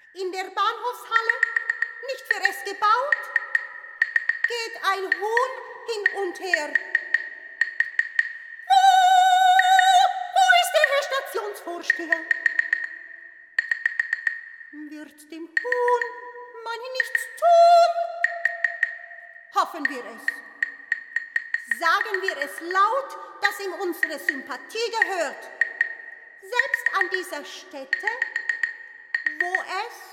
In der Bahnhofshalle, nicht für es gebaut, geht ein Huhn hin und her. Wo ist der Herr Stationsvorsteher? Wird dem Huhn man nichts tun? Hoffen wir es. Sagen wir es laut, dass ihm unsere Sympathie gehört. Selbst an dieser Stätte, wo es